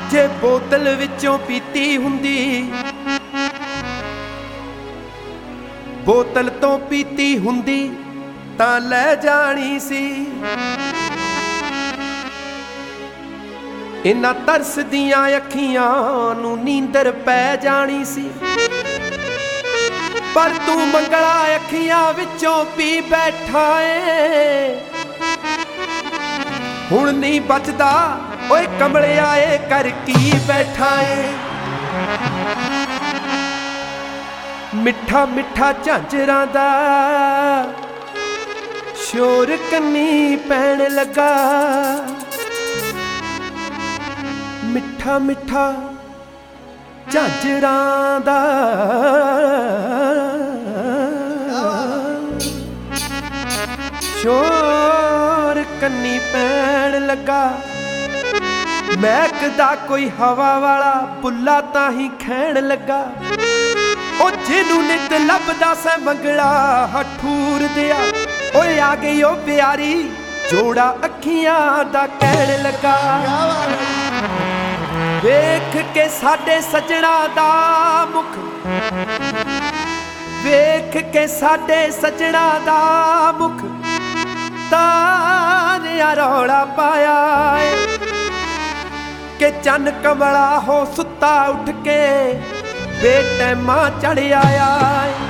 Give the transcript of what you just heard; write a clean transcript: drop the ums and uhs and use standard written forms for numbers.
ਜੇ ਬੋਤਲ ਵਿੱਚੋਂ ਪੀਤੀ ਹੁੰਦੀ, ਬੋਤਲ ਤੋਂ ਪੀਤੀ ਹੁੰਦੀ ਤਾਂ ਲੈ ਜਾਣੀ ਸੀ। ਇਨ੍ਹਾਂ ਤਰਸਦੀਆਂ ਅੱਖੀਆਂ ਨੂੰ ਨੀਂਦਰ ਪੈ ਜਾਣੀ ਸੀ। ਪਰ ਤੂੰ ਮੰਗਲਾ ਅੱਖੀਆਂ ਵਿੱਚੋਂ ਪੀ ਬੈਠਾ ਏ, ਹੁਣ ਨਹੀਂ ਬਚਦਾ ਓਏ ਕਮਲਿਆ ਏ ਕਰ ਕੀ ਬੈਠਾ ਏ। ਮਿੱਠਾ ਮਿੱਠਾ ਝਾਂਜਰਾਂ ਦਾ ਸ਼ੋਰ ਕੰਨੀ ਪੈਣ ਲੱਗਾ, ਮਿੱਠਾ ਮਿੱਠਾ ਝਾਂਜਰਾਂ ਦਾ ਸ਼ੋਰ ਕੰਨੀ ਪੈਣ ਲੱਗਾ। ਮਹਿਕਦਾ ਕੋਈ ਹਵਾ ਵਾਲਾ ਬੁੱਲਾ ਤਾਂ ਹੀ ਖੈਣ ਲੱਗਾ। ਉਹ ਜਿਹਨੂੰ ਨਿੱਤ ਲੱਭਦਾ ਸੈ ਮੰਗਲਾ ਹਠੂਰ ਦਿਆ, ਓਏ ਆ ਗਈ ਉਹ ਪਿਆਰੀ ਜੋੜਾ ਅੱਖੀਆਂ ਦਾ ਕਹਿਣ ਲੱਗਾ। ਵੇਖ ਕੇ ਸਾਡੇ ਸੱਜਣਾ ਦਾ ਮੁਖ, ਵੇਖ ਕੇ ਸਾਡੇ ਸੱਜਣਾ ਦਾ ਮੁਖ ਤਾਰਿਆਂ ਰੌਲਾ ਪਾਇਆ ਏ ਕਿ ਚੰਨ ਕਮਲਾ ਹੋ ਸੁੱਤਾ ਉੱਠ ਕੇ ਬੇਟੈਮਾਂ ਚੜ੍ਹ ਆਇਆ ਏ।